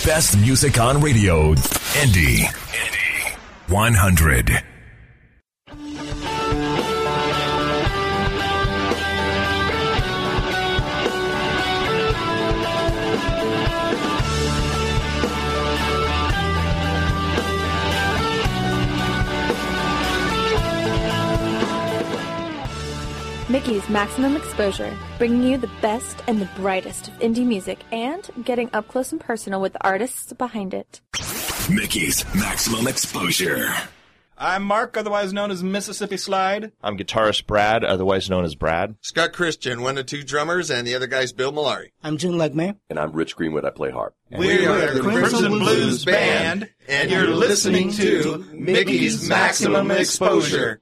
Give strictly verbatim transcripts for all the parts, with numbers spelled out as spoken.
best music on radio. Indie. Indie one hundred. Mickey's Maximum Exposure, bringing you the best and the brightest of indie music and getting up close and personal with the artists behind it. Mickey's Maximum Exposure. I'm Mark, otherwise known as Mississippi Slide. I'm guitarist Brad, otherwise known as Brad. Scott Christian, one of two drummers, and the other guy's Bill Malari. I'm Jim Legman. And I'm Rich Greenwood, I play harp. And we, we are the Crimson Blues, Blues Band, and you're listening to Mickey's Maximum Exposure.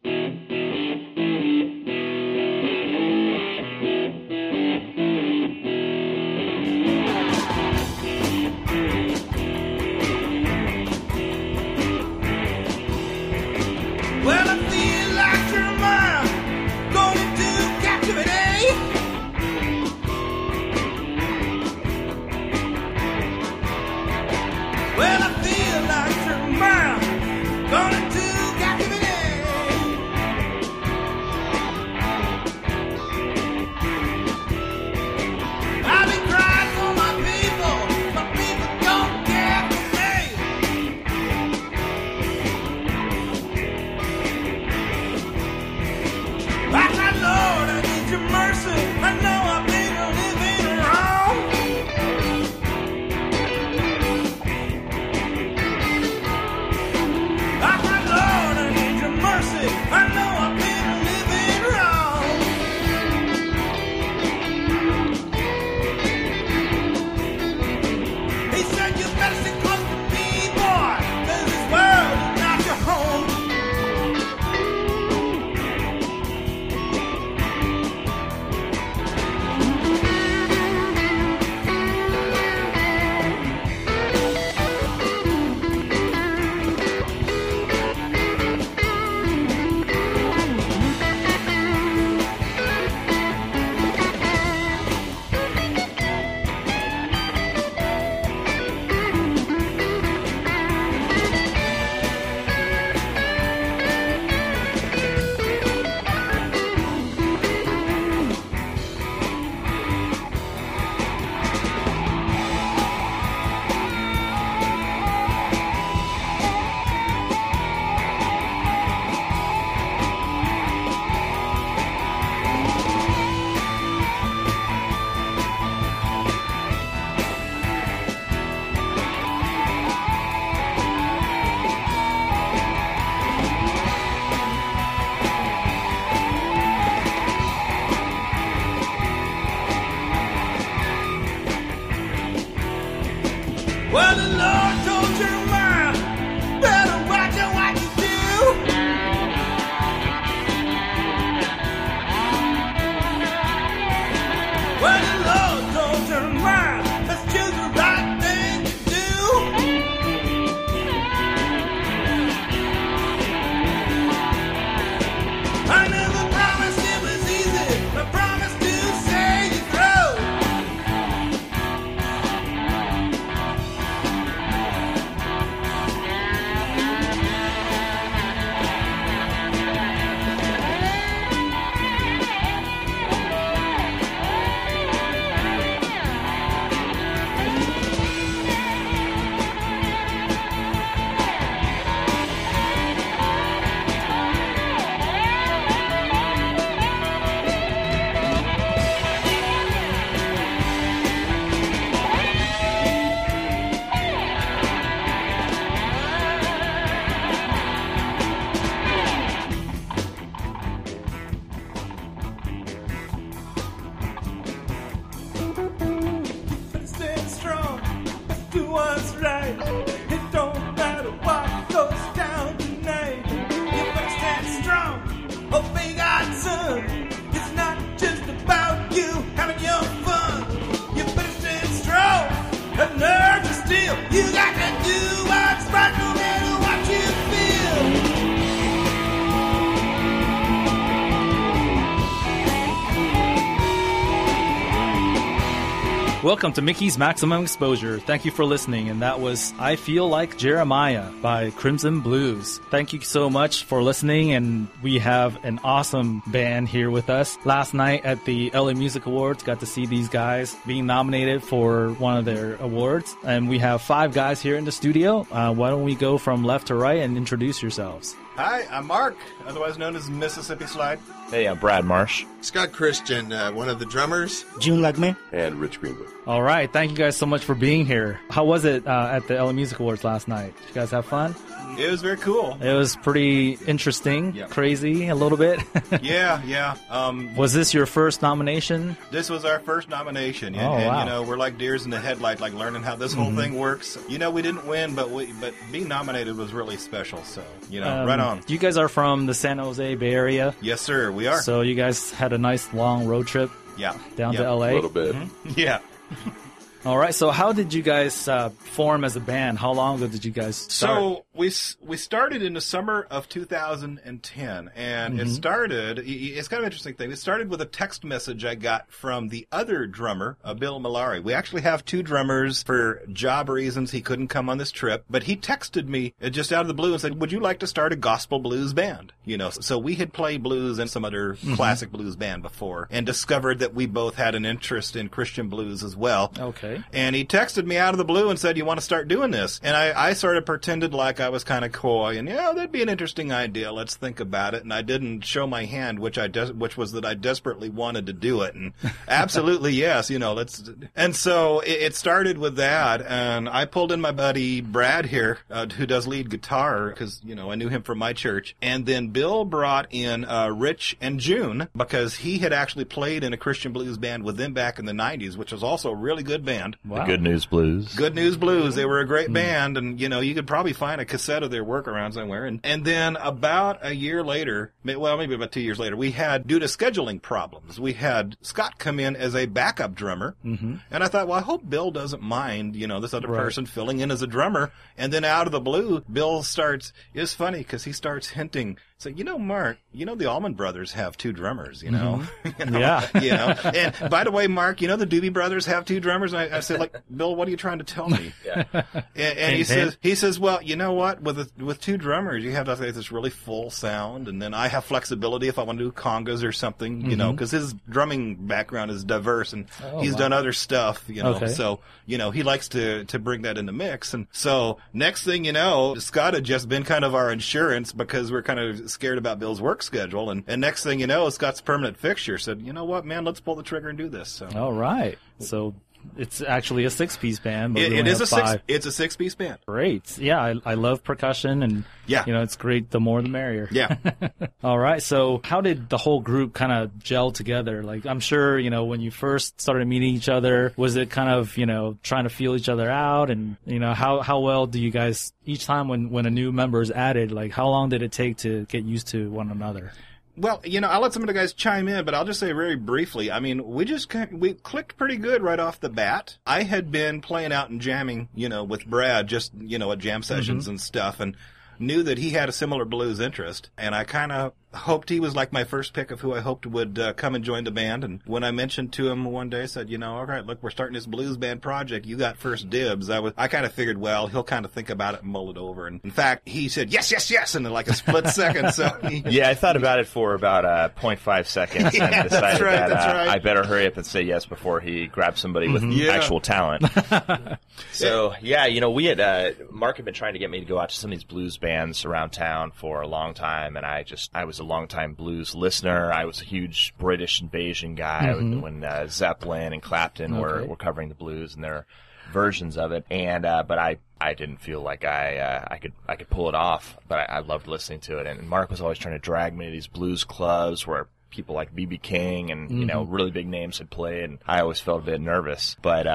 Welcome to Mickey's Maximum Exposure. Thank you for listening. And that was I Feel Like Jeremiah by Crimson Blues. Thank you so much for listening. And we have an awesome band here with us. Last night at the L A Music Awards, got to see these guys being nominated for one of their awards. And we have five guys here in the studio. Uh, why don't we go from left to right and introduce yourselves? Hi, I'm Mark, otherwise known as Mississippi Slide. Hey, I'm Brad Marsh. Scott Christian, uh, one of the drummers. June Legman. And Rich Greenwood. All right. Thank you guys so much for being here. How was it uh, at the L A Music Awards last night? Did you guys have fun? It was very cool. It was pretty interesting, Yep. crazy a little bit. Yeah, yeah. Um, Was this your first nomination? this was our first nomination, and, Oh, and wow. you know we're like deers in the headlight, like learning how this whole thing works. You know, we didn't win, but we but being nominated was really special. So you know, Um, right on. You guys are from the San Jose Bay Area, Yes, sir. We are. so you guys had a nice long road trip yeah. down Yep. to L A. A little bit. Yeah. All right. So how did you guys uh, form as a band? How long ago did you guys start? So we s- we started in the summer of two thousand ten, and Mm-hmm. it started. i- i- It's kind of an interesting thing. It started with a text message I got from the other drummer, uh, Bill Malari. We actually have two drummers for job reasons. He couldn't come on this trip, but he texted me uh, just out of the blue and said, "Would you like to start a gospel blues band?" You know, so we had played blues and some other Mm-hmm. classic blues band before, and discovered that we both had an interest in Christian blues as well. Okay. And he texted me out of the blue and said, "You want to start doing this?" And I, I sort of pretended like I was kind of coy and, yeah, that'd be an interesting idea. Let's think about it. And I didn't show my hand, which I des- which was that I desperately wanted to do it. And absolutely, yes, you know, let's. And so it, it started with that. And I pulled in my buddy Brad here, uh, who does lead guitar, because, you know, I knew him from my church. And then Bill brought in uh, Rich and June, because he had actually played in a Christian blues band with them back in the nineties, which was also a really good band. Wow. Good News Blues. Good News Blues. They were a great band, and, you know, you could probably find a cassette of their work around somewhere. And, and then about a year later, may- well, maybe about two years later, we had, due to scheduling problems, we had Scott come in as a backup drummer. Mm-hmm. And I thought, well, I hope Bill doesn't mind, you know, this other Right. person filling in as a drummer. And then out of the blue, Bill starts, it's funny because he starts hinting, so, you know, Mark, you know, the Allman Brothers have two drummers, you know? You know? Yeah. You know? And by the way, Mark, you know, the Doobie Brothers have two drummers. And I, I said, like, Bill, what are you trying to tell me? Yeah. And, and he Hint, says, hint. he says, well, you know what? With a, with two drummers, you have to have this really full sound, and then I have flexibility if I want to do congas or something, you know, because his drumming background is diverse, and Oh, he's wow. done other stuff, you know. Okay. So, you know, he likes to to bring that in the mix. And so, next thing you know, Scott had just been kind of our insurance because we're kind of scared about Bill's work schedule. And, and next thing you know, Scott's permanent fixture said, you know what, man, let's pull the trigger and do this. So. All right. So it's actually a six-piece band, but It, we it only is have a six. five. It's a six-piece band. Great. Yeah, I, I love percussion, and Yeah. you know, it's great. The more, the merrier. Yeah. All right. So how did the whole group kind of gel together? Like, I'm sure, you know, when you first started meeting each other, was it kind of, you know, trying to feel each other out? And, you know, how, how well do you guys, each time when, when a new member is added, like, how long did it take to get used to one another? Well, you know, I'll let some of the guys chime in, but I'll just say very briefly. I mean, we just kind we clicked pretty good right off the bat. I had been playing out and jamming, you know, with Brad, just, you know, at jam sessions and stuff, and knew that he had a similar blues interest. And I kind of hoped he was like my first pick of who I hoped would uh, come and join the band. And when I mentioned to him one day, I said, you know, all right, look, we're starting this blues band project. You got first dibs. I was, I kind of figured, well, he'll kind of think about it and mull it over. And in fact, he said, yes, yes, yes, in like a split second. So he, Yeah, I thought about it for about uh, zero point five seconds Yeah, and that's decided right, that that's uh, right. I better hurry up and say yes before he grabs somebody with Yeah. actual talent. So, yeah, you know, we had, uh, Mark had been trying to get me to go out to some of these blues bands around town for a long time, and I just, I was a long-time blues listener. I was a huge British invasion guy when, when uh, Zeppelin and Clapton were, Okay. were covering the blues and their versions of it, and uh, but I, I didn't feel like I uh, I could I could pull it off, but I, I loved listening to it. And Mark was always trying to drag me to these blues clubs where people like B B King and you know really big names had played, and I always felt a bit nervous. But uh,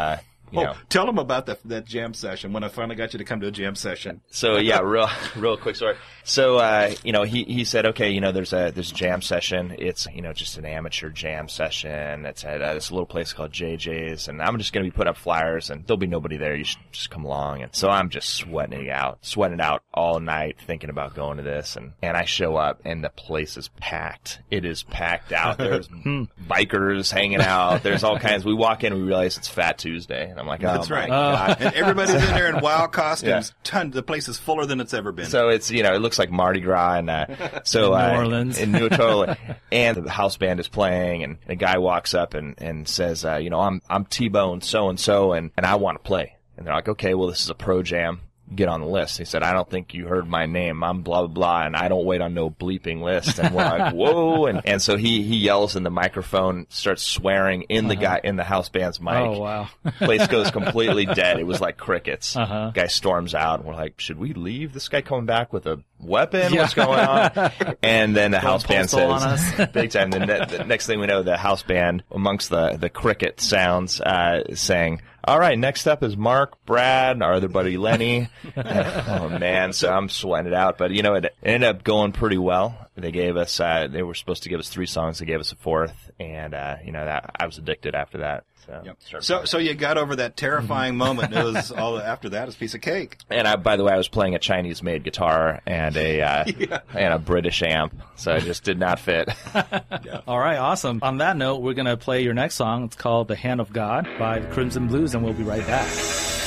you oh, know. Tell them about the, that jam session when I finally got you to come to a jam session. So yeah, real real quick story. So uh, you know, he he said, okay, you know, there's a there's a jam session. It's you know just an amateur jam session. It's at uh, this little place called J J's, and I'm just going to be putting up flyers, and there'll be nobody there. You should just come along. And so I'm just sweating it out, sweating it out all night, thinking about going to this, and and I show up, and the place is packed. It is packed out. There's bikers hanging out. There's all kinds. We walk in, and we realize it's Fat Tuesday, and I'm like, oh That's my right. God. And everybody's in there in wild costumes. Yeah. Ton, the place is fuller than it's ever been. So it's, you know, it looks like Mardi Gras and, uh, so, in New uh, Orleans. in New Totally. And the house band is playing, and a guy walks up and, and says, uh, you know, I'm, I'm T-Bone so-and-so, and, and I want to play. And they're like, okay, well, this is a pro jam. Get on the list. He said, I don't think you heard my name. I'm blah, blah, blah, and I don't wait on no bleeping list. And we're like, whoa. And, and so he, he yells in the microphone, starts swearing in the Uh-huh. guy, in the house band's mic. Oh, wow. Place goes completely dead. It was like crickets. Uh-huh. Guy storms out, and we're like, should we leave? This guy coming back with a weapon? Yeah. What's going on? And then the house band postal on says, us. big time. The, ne- the next thing we know, the house band, amongst the, the cricket sounds, uh, is saying, all right, next up is Mark, Brad, our other buddy Lenny. Oh, man, so I'm sweating it out. But, you know, it ended up going pretty well. They gave us, uh, they were supposed to give us three songs. They gave us a fourth. And, uh, you know, that I was addicted after that. So, Yep. started So, playing. so you got over that terrifying moment. It was all after that is a piece of cake. And I, by the way, I was playing a Chinese-made guitar and a uh, Yeah. and a British amp, so it just did not fit. All right, awesome. On that note, we're going to play your next song. It's called The Hand of God by the Crimson Blues, and we'll be right back.